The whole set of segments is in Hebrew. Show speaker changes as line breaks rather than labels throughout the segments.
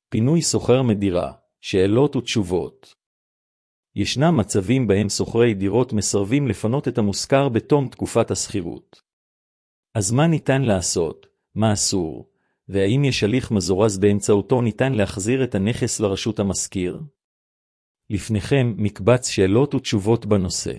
פינוי סוחר מדירה, שאלות ותשובות. ישנם מצבים בהם סוחרי דירות מסרבים לפנות את המושכר בתום תקופת השכירות. אז מה ניתן לעשות, מה אסור, והאם יש הליך מזורז באמצעותו ניתן להחזיר את הנכס לרשות המשכיר? לפניכם מקבץ שאלות ותשובות בנושא.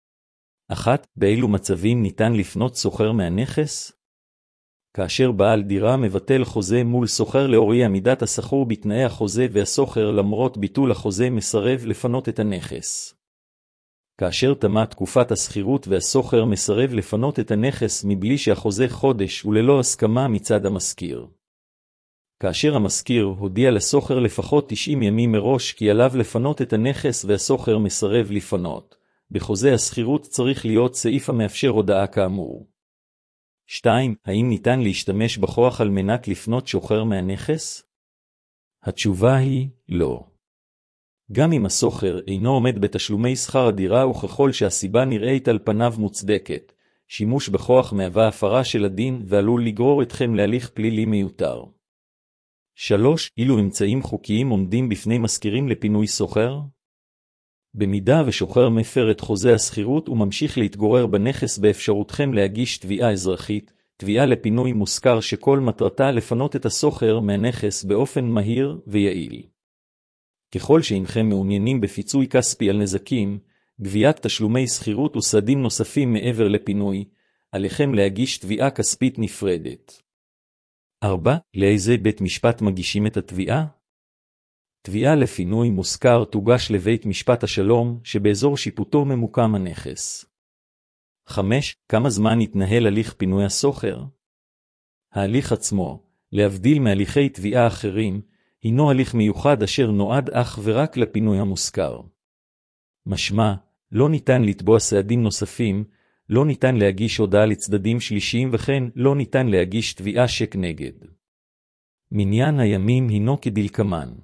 1. באילו מצבים ניתן לפנות סוחר מהנכס? כאשר בעל דירה מבטל חוזה מול סוחר לאור עמידת השכור בתנאי החוזה והסוחר למרות ביטול החוזה מסרב לפנות את הנכס. כאשר תמה תקופת השכירות והסוחר מסרב לפנות את הנכס מבלי שהחוזה חודש וללא הסכמה מצד המשכיר. כאשר המשכיר הודיע לסוחר לפחות 90 ימים מראש כי עליו לפנות את הנכס והסוחר מסרב לפנות, בחוזה השכירות צריך להיות סעיף המאפשר הודעה כאמור. 2. האם ניתן להשתמש בכוח על מנת לפנות שוכר מהנכס? התשובה היא לא. גם אם הסוחר אינו עומד בתשלומי שכר הדירה וככל שהסיבה נראית על פניו מוצדקת, שימוש בכוח מהווה הפרה של הדין ועלול לגרור אתכם להליך פלילי מיותר. 3. אילו אמצעים חוקיים עומדים בפני משכירים לפינוי סוחר? במידה ושוכר מפר את חוזה השכירות וממשיך להתגורר בנכס באפשרותכם להגיש תביעה אזרחית, תביעה לפינוי מושכר שכל מטרתה לפנות את הסוחר מהנכס באופן מהיר ויעיל. ככל שאינכם מעוניינים בפיצוי כספי על נזקים, גביית תשלומי שכירות וסעדים נוספים מעבר לפינוי, עליכם להגיש תביעה כספית נפרדת. 4. לאיזה בית משפט מגישים את התביעה? תביעה לפינוי מושכר תוגש לבית משפט השלום שבאזור שיפוטו ממוקם הנכס. 5. כמה זמן יתנהל הליך פינוי הסוחר? ההליך עצמו, להבדיל מהליכי תביעה אחרים, הינו הליך מיוחד אשר נועד אך ורק לפינוי המושכר. משמע, לא ניתן לתבוע סעדים נוספים, לא ניתן להגיש הודעה לצדדים שלישיים וכן לא ניתן להגיש תביעה שכנגד. מניין הימים הינו כדלקמן.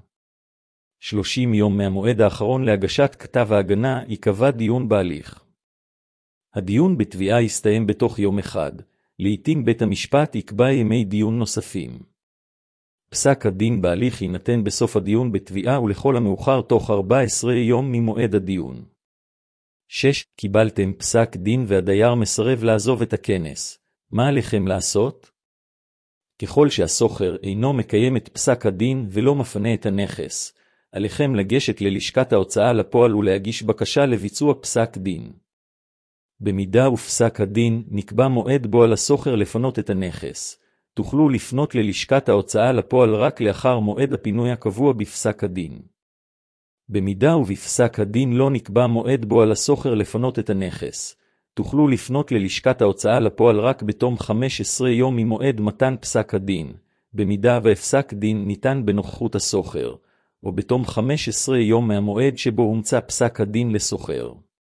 30 יום מהמועד האחרון להגשת כתב ההגנה ייקבע דיון בהליך. הדיון בתביעה יסתיים בתוך יום אחד, לעתים בית המשפט יקבע ימי דיון נוספים. פסק הדין בהליך יינתן בסוף הדיון בתביעה ולכל המאוחר תוך 14 יום ממועד הדיון. 6. קיבלתם פסק דין והדייר מסרב לעזוב את הכנס. מה עליכם לעשות? ככל שהסוחר אינו מקיים את פסק הדין ולא מפנה את הנכס, עליכם לגשת ללשכת ההוצאה לפועל ולהגיש בקשה לביצוע פסק דין. במידה ופסק הדין נקבע מועד בו על הסוחר לפנות את הנכס, תוכלו לפנות ללשכת ההוצאה לפועל רק לאחר מועד הפינוי הקבוע בפסק הדין. במידה ובפסק הדין לא נקבע מועד בו על הסוחר לפנות את הנכס, תוכלו לפנות ללשכת ההוצאה לפועל רק בתום 15 יום ממועד מתן פסק הדין, במידה והפסק דין ניתן בנוכחות הסוחר, או בתום 15 יום מהמועד שבו הומצא פסק הדין לסוחר.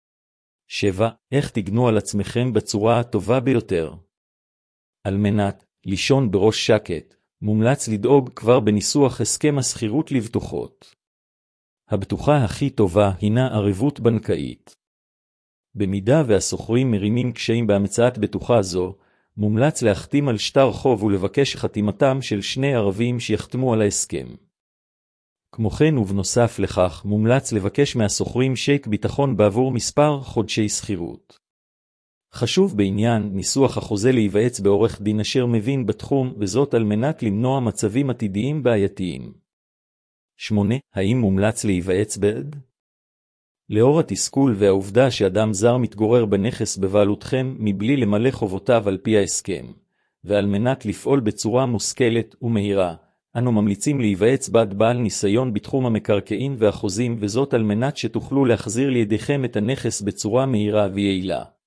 7. איך תגנו על עצמכם בצורה הטובה ביותר? על מנת לישון בראש שקט, מומלץ לדאוג כבר בניסוח הסכם השכירות לבטוחות. הבטוחה הכי טובה הינה ערבות בנקאית. במידה והסוחרים מרימים קשיים בהמצאת בטוחה זו, מומלץ להחתים על שטר חוב ולבקש חתימתם של שני ערבים שיחתמו על ההסכם. כמו כן ובנוסף לכך מומלץ לבקש מהסוחרים שייק ביטחון בעבור מספר חודשי שכירות. חשוב בעניין ניסוח החוזה להיוועץ בעורך דין אשר מבין בתחום וזאת על מנת למנוע מצבים עתידיים בעייתיים. 8. האם מומלץ להיוועץ בעד? לאור התסכול והעובדה שאדם זר מתגורר בנכס בבעלותכם מבלי למלא חובותיו על פי ההסכם, ועל מנת לפעול בצורה מושכלת ומהירה, אנו ממליצים להיוועץ בעל ניסיון בתחום המקרקעין והחוזים וזאת על מנת שתוכלו להחזיר לידיכם את הנכס בצורה מהירה ויעילה.